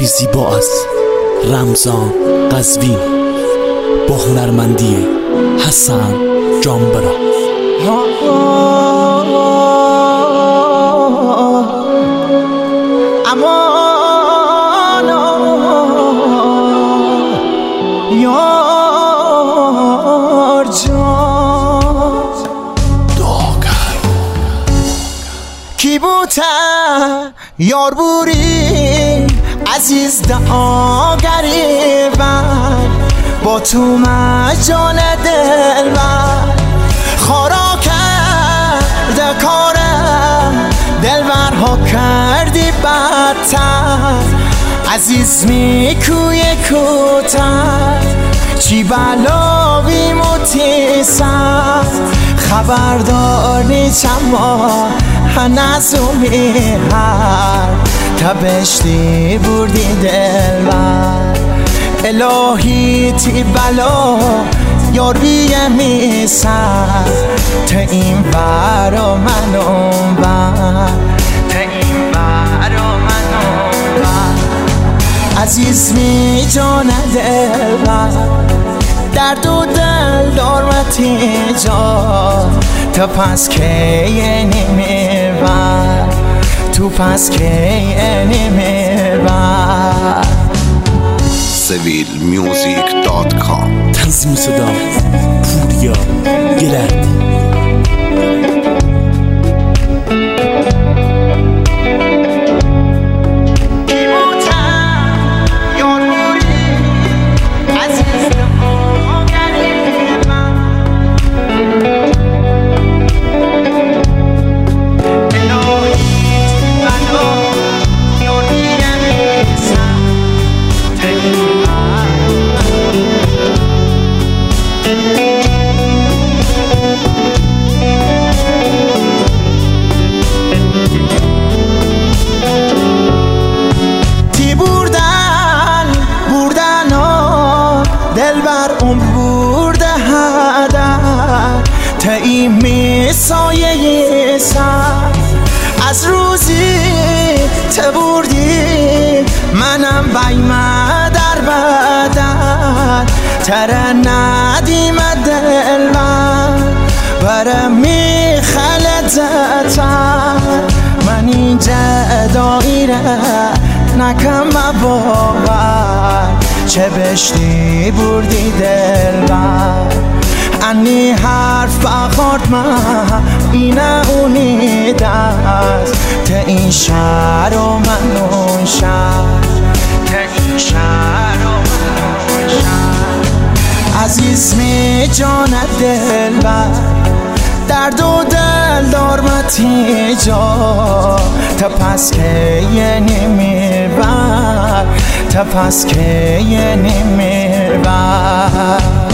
شعری زیبا از رمضان قزوین با هنرمندی حسن جانبرا. امان یار جان داگر کی بوده یار بوری عزیز داگری بر با تو مجان دل بر خارا کرده کارم دلبرها کردی بدتر عزیز میکوی کوتر چی بلاوی متیسر خبردار نیچم ما هنزومی هر تبشتی بردی دلبر الهی تی بلا یار بیمی سر تا این برا من اون بر تا این برا من اون بر عزیز می جان دل بر درد و دل دارمتی جا تا پس که نمی بر تو پس که نمی بر civilmusic.com تنظیم صدا پوریا گلردی. دلبر برده هدر تا این میسایه سر از روزی ته بردی منم بیمه در بدن تره ندیم دلبر برم میخلدتر من این جدایی نکم باور چه بشتی بردی دل بر انی حرف بخورد من اینه اونی دست تا این شهر و من اون شهر تا این شهر و من اون شهر عزیز می جان دل بر درد و دل دارمتی جا تا پس که یه نمی بر تا پس که یه نمی بر